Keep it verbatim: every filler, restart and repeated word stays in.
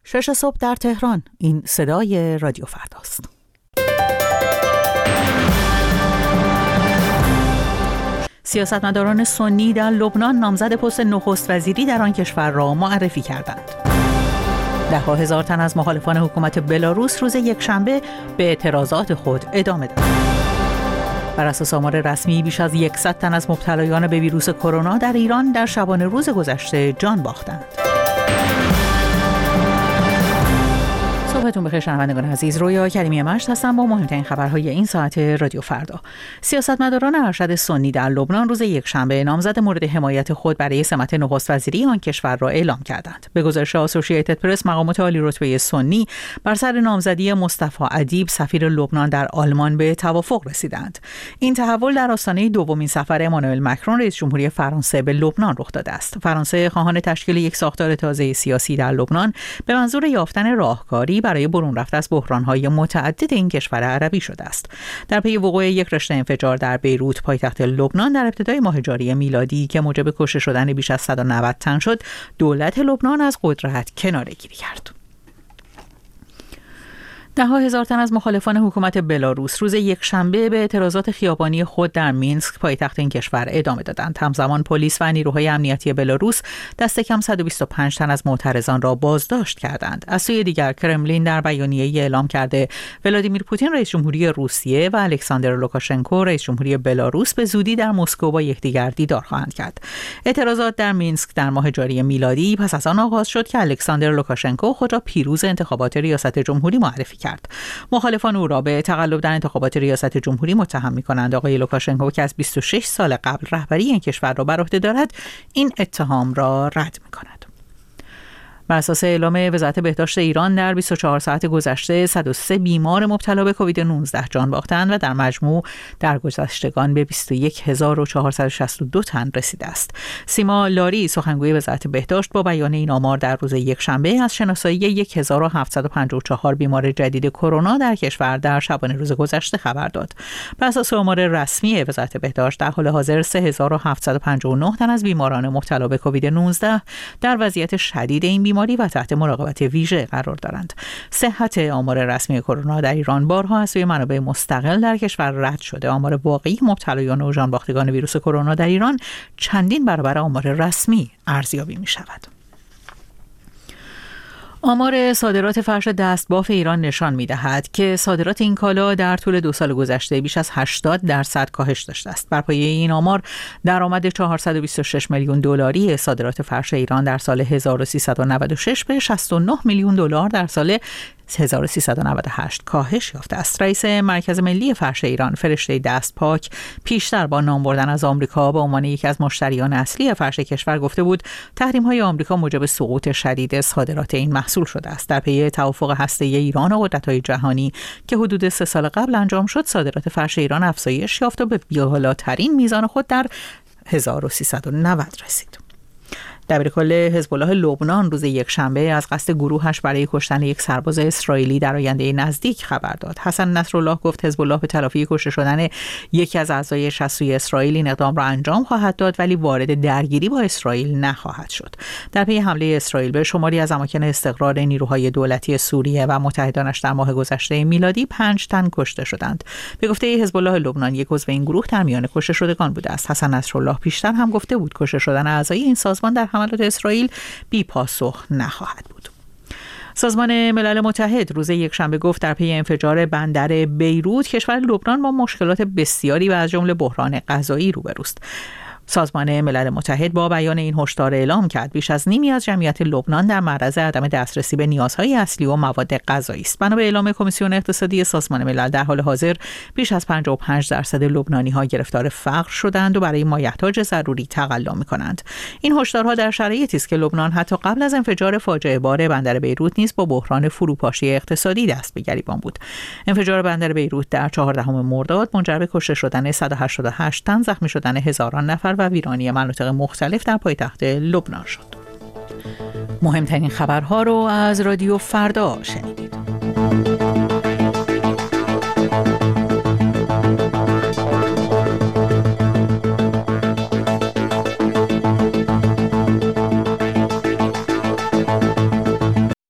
شش صبح در تهران. این صدای رادیو فرداست. سیاستمداران سنی در لبنان نامزد پست نخست وزیری در آن کشور را معرفی کردند. ده ها هزار تن از مخالفان حکومت بلاروس روز یکشنبه به اعتراضات خود ادامه دادند. بر اساس آمار رسمی بیش از صد تن از مبتلایان به ویروس کرونا در ایران در شبانه روز گذشته جان باختند. صبحتون بخیر شنوندگان عزیز. رویا کریمی مشت هستم با مهمترین خبرهای این ساعت رادیو فردا. سیاستمداران ارشد سنی در لبنان روز یکشنبه نامزد مورد حمایت خود برای سمت نخست وزیری آن کشور را اعلام کردند. به گزارش آسوشییتد پرس، مقامات عالی رتبه سنی بر سر نامزدی مصطفی ادیب سفیر لبنان در آلمان به توافق رسیدند. این تحول در آستانه دومین سفر امانوئل مکرون رئیس جمهوری فرانسه به لبنان رخ داده است. فرانسه خواهان تشکیل یک ساختار تازه سیاسی در لبنان به منظور یافتن راهکاری برای برون رفت از بحران‌های متعدد این کشور عربی شده است. در پی وقوع یک رشته انفجار در بیروت پایتخت لبنان در ابتدای ماه جاری میلادی که موجب کشته شدن بیش از صد و نود تن شد، دولت لبنان از قدرت کناره‌گیری کرد. ده ها هزار تن از مخالفان حکومت بلاروس روز یکشنبه به اعتراضات خیابانی خود در مینسک پایتخت این کشور ادامه دادند. همزمان پلیس و نیروهای امنیتی بلاروس دست کم صد و بیست و پنج تن از معترضان را بازداشت کردند. از سوی دیگر کرملین در بیانیه‌ای اعلام کرده ولادیمیر پوتین رئیس جمهوری روسیه و الکساندر لوکاشنکو رئیس جمهوری بلاروس به زودی در مسکو با یکدیگر دیدار خواهند کرد. اعتراضات در مینسک در ماه جاری میلادی پس از آن آغاز شد که الکساندر لوکاشنکو خود را پیروز انتخابات ریاست جمهوری معرفی کرد. مخالفان او را به تقلب در انتخابات ریاست جمهوری متهم می‌کنند. آقای لوکاشنکو که از بیست و شش سال قبل رهبری این کشور را بر عهده دارد، این اتهام را رد می‌کند. بر اساس اعلام وزارت بهداشت ایران در بیست و چهار ساعت گذشته صد و سه بیمار مبتلا به کووید نوزده جان باختند و در مجموع در گذشتگان به بیست و یک هزار و چهارصد و شصت و دو تن رسیده است. سیما لاری سخنگوی وزارت بهداشت با بیان این آمار در روز یکشنبه از شناسایی هزار و هفتصد و پنجاه و چهار بیمار جدید کرونا در کشور در شبانه روز گذشته خبر داد. بر اساس آمار رسمی وزارت بهداشت در حال حاضر سه هزار و هفتصد و پنجاه و نه تن از بیماران مبتلا به کووید نوزده در وضعیت شدید این بیماری و تحت مراقبت ویژه قرار دارند. صحت آمار رسمی کرونا در ایران بارها از سوی منابع مستقل در کشور رد شده. آمار واقعی مبتلایان و جان باختگان ویروس کرونا در ایران چندین برابر آمار رسمی ارزیابی می شود. آمار صادرات فرش دستباف ایران نشان می‌دهد که صادرات این کالا در طول دو سال گذشته بیش از هشتاد درصد کاهش داشته است. بر پایه این آمار درآمد چهارصد و بیست و شش میلیون دلاری صادرات فرش ایران در سال هزار و سیصد و نود و شش به شصت و نه میلیون دلار در سال هزار و سیصد و نود و هشت کاهش یافته است. رئیس مرکز ملی فرش ایران فرشته دست پاک پیشتر با نام بردن از آمریکا به عنوان یکی از مشتریان اصلی فرش کشور گفته بود تحریم‌های آمریکا موجب سقوط شدید صادرات این محصول شده است. در پی توافق هسته‌ای ایران و قدرت‌های جهانی که حدود سه سال قبل انجام شد، صادرات فرش ایران افزایش یافت و به بالاترین میزان خود در هزار و سیصد و نود رسید. دبیرکل حزب الله لبنان روز یکشنبه از قصد گروهش برای کشتن یک سرباز اسرائیلی در آینده نزدیک خبر داد. حسن نصرالله گفت حزب الله به تلافی کشته شدن یکی از اعضای شصتوی اسرائیل این اقدام را انجام خواهد داد، ولی وارد درگیری با اسرائیل نخواهد شد. در پی حمله اسرائیل به شماری از اماکن استقرار نیروهای دولتی سوریه و متحدانش در ماه گذشته میلادی پنج تن کشته شدند. به گفته حزب الله لبنان، یک عضو این گروه در میان کشته شدگان بوده است. حسن نصرالله پیشتر هم گفته بود کشته شدن اعضای این سازمان در حملات اسرائیل بی پاسخ نخواهد بود. سازمان ملل متحد روز یکشنبه گفت در پی انفجار بندر بیروت کشور لبنان با مشکلات بسیاری و از جمله بحران غذایی روبروست. سازمان ملل متحد با بیان این هشدار اعلام کرد بیش از نیمی از جمعیت لبنان در معرض عدم دسترسی به نیازهای اصلی و مواد غذایی است. بنا به اعلام کمیسیون اقتصادی سازمان ملل در حال حاضر بیش از پنجاه و پنج درصد لبنانی‌ها گرفتار فقر شدند و برای مایحتاج ضروری تقلا می‌کنند. این هشدارها در شرایطی است که لبنان حتی قبل از انفجار فاجعه بار بندر بیروت نیز با بحران فروپاشی اقتصادی دست به گریبان بود. انفجار بندر بیروت در چهاردهم مرداد منجر به کشته شدن صد و هشتاد و هشت تن، زخمی شدن هزاران نفر و ویرانی مناطق مختلف در پایتخت لبنان شد. مهمترین خبرها رو از رادیو فردا شنیدید.